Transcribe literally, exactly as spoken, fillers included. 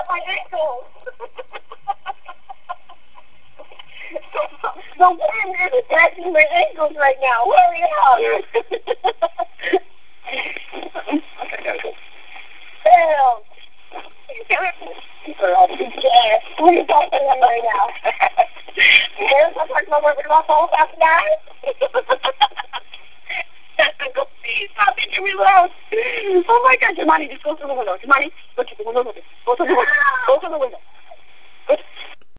my ankles. The wind is attacking my ankles right now. Hurry up. Hell. Girl, be dead. What are you talking about right now? There's no talking about working my phone after that. Go, please, stop making me laugh. Oh my God, Jemani, just go through the window. Jemani, go to the window. Go to the window. Go to the window.